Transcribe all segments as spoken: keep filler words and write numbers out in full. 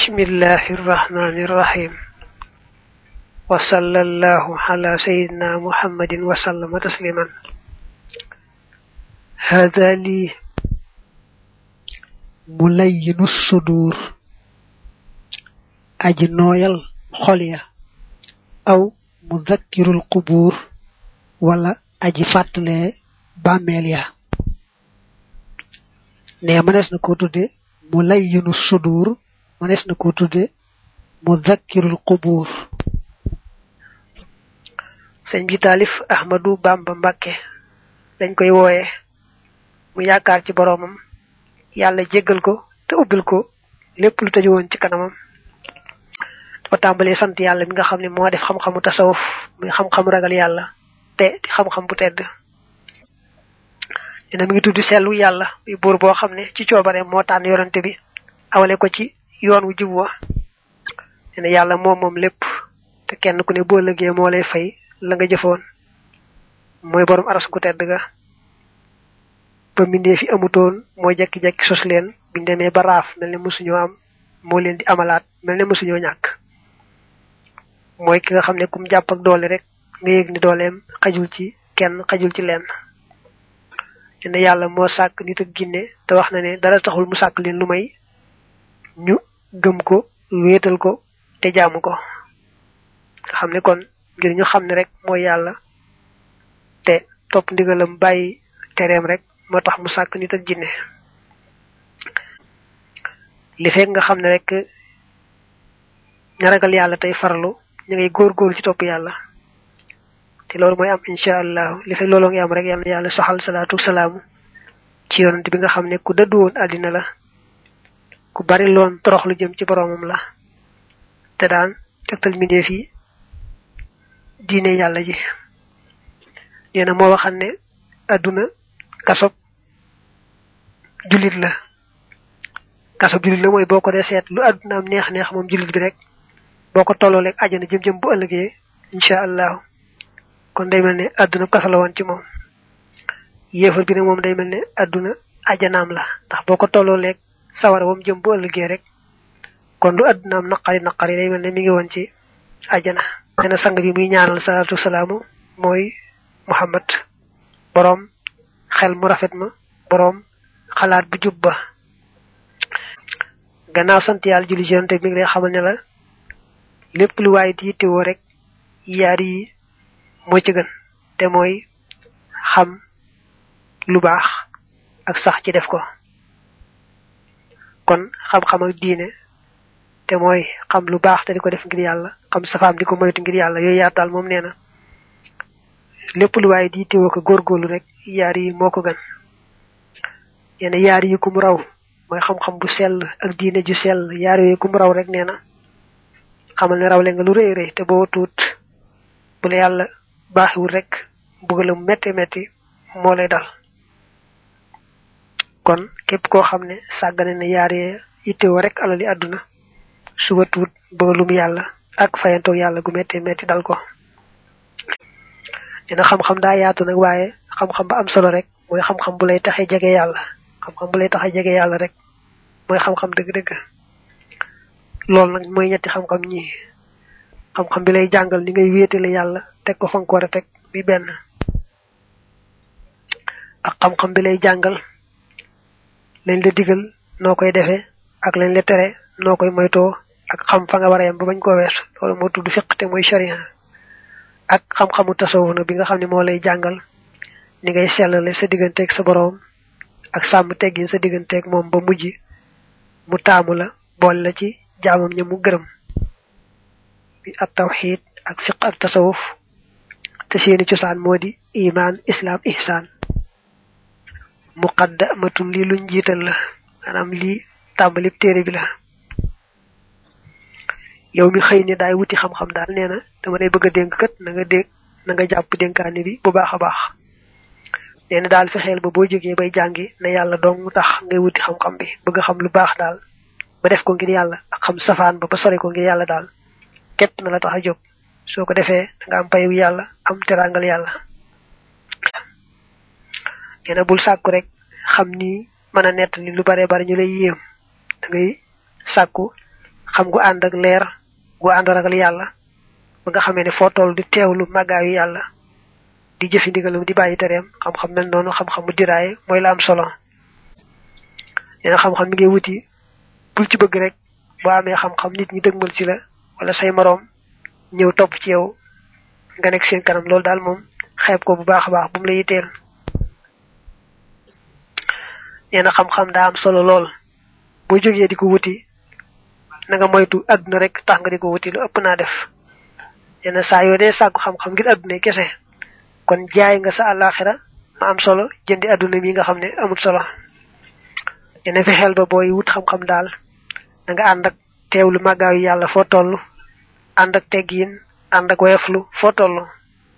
بسم الله الرحمن الرحيم وصلى الله على سيدنا محمد وسلم تسليما. هذا لي ملين الصدور أجنويل خليا أو مذكر القبور ولا أجفات لي باميليا نيمانس نكو تودé ملين الصدور manes na ko tudde mudhakkirul qubur. Sëñ bi talif Ahmadu Bamba Mbakke dañ koy woyé mu yaakar ci boromam yalla jéggal ko te ubbil ko lepp lu taju won ci kanamam dafa tambalé sant yalla mi nga xamni mo def xam xamu tasawuf muy xam xam ragal yalla te di xam xam bu tedd dina mi ngi tuddu selu yalla muy bur bo xamne ci ciobare mo tan yorante bi awale ko ci yoon wu jubwa ene yalla mom mom lepp te kenn ku ne bo legge mo lay fay la nga jëfoon moy borom aras ku tedd ga ba minde fi amutoon mo jekki jekki sos leen biñ démé ba raaf melni musuñu am mo leen di amalat melni musuñu ñak moy ki nga xamne kum japp ak doole rek nga yegg ni dooleem xajul ci kenn xajul ci leen ene yalla mo sak nit ak ginné te wax na ne dara taxul mu sak leen lu may ñu gëm ko wéetal ko te jaamu ko xamne kon ngir ñu xamne rek moy yalla te top ndigalam bayyi tereem rek motax mu sak nit ak jinné li fek nga xamne rek ñaragal yalla tay farlu ñi ngay gor gor ci top yalla te lolu moy am inshallah li fek lolu nga am rek yalla yalla saxal salatu salam ci yonent bi nga xamne ku deddu won adina la ku bari lon torox lu jëm ci boromam la te daan tektal mi def yi diine yalla ji neena mo waxal ne aduna kasop julit la kasop julit la moy boko de set lu aduna am neex neex mom julit bi rek boko tolo lek aljana jëm jëm bu ëllëgé inshallah kon day melni aduna kasala la won ci mom yéfar bi ne mom day melni aduna aljanaam la ndax boko tolo lek sawara wam jëm bu ëllëgé rek kon du aduna am naqari naqari day melni mi ngi won ci aljana neena sang bi muy ñaanal salatu salamu moy muhammad borom xel mu rafet ma borom xalaat bu jubba gannaaw sant yalla julli jonte mi ngi lay xamal ne la lepp lu way di téwo rek yaar yi mo ci gën te moy xam lu baax ak sax ci def ko kon xam xam ak diine te moy xam lu baax te diko def ngir yalla xam safaam diko moytu ngir yalla yoy yaatal mom neena lepp lu way di téwo ko gorgolu rek yaar yi moko gën yene yaar yi ku mu raw moy xam xam bu sel ak diine ju sel yaar yi ku mu raw rek neena xamal ne raw le nga lu reey reey te bo tut bu la yalla baaxul rek bugalam metti metti mo lay dal kon kep ko xamne sagane ne yaar yi yittewo rek alali aduna suba tut bugalum yalla ak fayanto yalla gu metti metti dal ko dina xam xam da yaatu nak waye xam xam ba am solo rek moy xam xam bu lay taxé jégué yalla xam xam bu lay taxé jégué yalla rek moy xam xam deug deug lool nak moy ñetti xam xam ñi xam xam bi lay jangal ni ngay wétéle yalla tek ko fan ko wara tek bi ben ak xam xam bi lay jangal lañ la digal nokoy défé ak lañ la téré nokoy moyto ak xam fa nga wara yam ba bañ ko wess loolu mo tuddu fiqh te moy sharia ak xam xamu tasawuf na bi nga xamni mo lay jangal ni ngay sellale sa digënté ak sa borom ak sam teggin sa digënté ak mom ba mujj mu taamu la bol la ci jaamam ña mu gërëm bi at tawhid ak fiqh ak tasawuf te seeni cosaan modi iman islam ihsan muqaddamatun li luñ jital la manam li tambali téré bi la yow mi xey ni daay wuti xam xam daal neena dama lay bëgg denk kat na nga dégg na nga japp denkani bi bu baaxa baax neena daal fexel ba bo joggé bay jangi na yalla dong tax ngay wuti xam xam bi bëgg xam lu baax daal ba def ko ngir yalla ak xam safaan ba ba sori ko ngir yalla daal kep na la taxa jog soko defé nga am payu yalla am terangal yalla neena bul sakku rek xam ni mëna net ni lu bare bare ñu lay yëm da ngay sakku xam gu ànd ak leer gu ànd ragal yàlla ba nga xamee ne foo toll di teewlu màggaayu yàlla di jëfi ndigalam di bàyyi tereem xam-xam mel noonu xam-xam mu diraaye mooy la am solo neena xam-xam mi ngay wuti bul ci bëgg rek boo amee xam-xam nit ñi dëgmal ci la wala say moroom ñëw topp ci yow nga nekk seen kanam loolu daal moom xeeb ko bu baax a baax bu mu la yitteel neena xam-xam daa am solo lool boo jógee di ko wuti na nga moytu àdduna rek tax nga di ko wuti lu ëpp naa def neena saa yoo dee sàkku xam-xam ngir àdduna kese kon jaay nga sa àllaaxira ma am solo jëndi àdduna mi nga xam ne amul solo neena fexeel ba booy wut xam-xam daal da nga ànd ak teewlu màggaayu yàlla foo toll ànd ak teggiin ànd ak woyoflu foo toll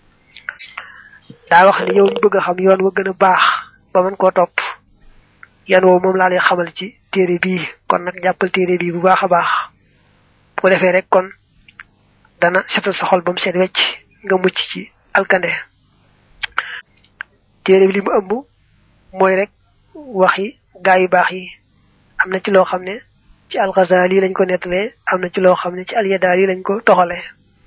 daa wax ne yow bëgg a xam yoon wa gën a baax ba mën koo topp yan woowu moom laa lay xamal ci téere bii kon nag jàppal téere bii bu baax a baax bu ko defee rek kon dana setal sa xol ba mu seet wecc nga mucc ci alkande téere bi li mu ëmb mooy rek waxi gaa yu baax yi am na ci loo xam ne ci al-Ghazali lañ ko nettalee am na ci loo xam ne ci al-Yadali lañ ko toxalee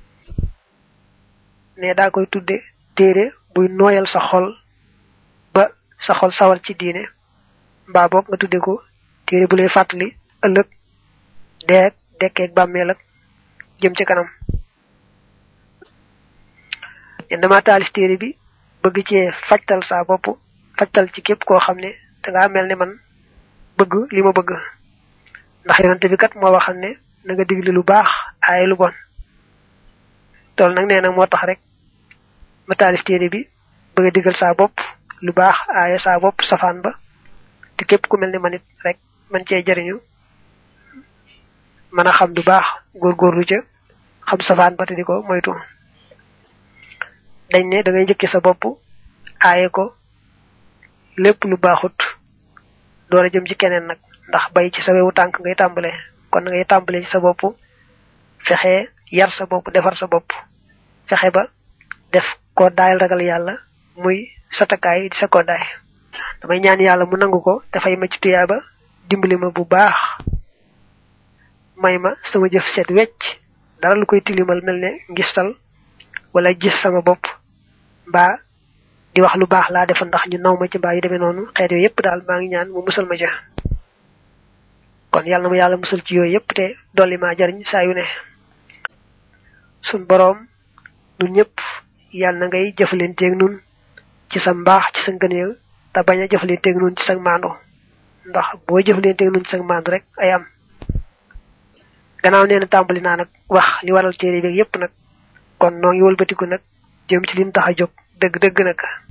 ne daa koy tudde téere buy nooyal sa xol ba sa xol sawar ci diine mbaa boog nga tudde ko téere bu lay fàttali ëllëg deeg dekkeeg bàmmeel ak jëm ci kanam yen dama taalif téere bi bëgg cee fajtal sa bopp fajtal ci képp koo xam ne dangaa mel ne man bëgg li ma bëgg ndax yonante bi kat moo waxal ne na nga digle lu baax aaye lu bon tool nag nee na moo tax rek ma taalif téere bi bëgg a digal saa bopp lu baax aaye saa bopp safaan ba te képp ku mel ne man it rek man cee jariñu mën a xam du baax góorgóorlu ca xam safaan ba te di ko moytu dañ ne da ngay njëkke sa bopp aaye ko lépp lu baaxut door a jëm ci keneen nag ndax bay ci sa wewu tànk ngay tàmbale kon ngay tàmbale ci sa bopp fexe yar sa bopp defar sa bopp fexe ba def ko daayal ragal yàlla muy satakaay di sa ko daay damay ñaan yàlla mu nangu ko dafay ma ci tuyaaba dimbali ma bu baax may ma sama jëf set wecc dara lu koy tilimal mel ne ngistal wala gis sama bopp mbaa di wax lu baax laa defa ndax ñu naw ma ci mbaa yu demee noonu xeet yooyu yëpp daal maa ngi ñaan mu musal ma ja kon yàlla na ma yàlla musal ci yooyu yëpp te dolli maa jariñ saa yu ne sun boroom nun ñëpp yàlla na ngay jëfalanteeg nun ci sa mbaax ci sa ngëneel te bañ a jëfalanteeg nun ci sa maandu ndax boo jëfalanteeg nun ci sa maandu rek ay am gannaaw nee na tàmbali naa nag wax li waral téere bi yëpp nag kon noo ngi wëlbatiku nag jëm ci liñ tax a jóg dëgg dëgg nag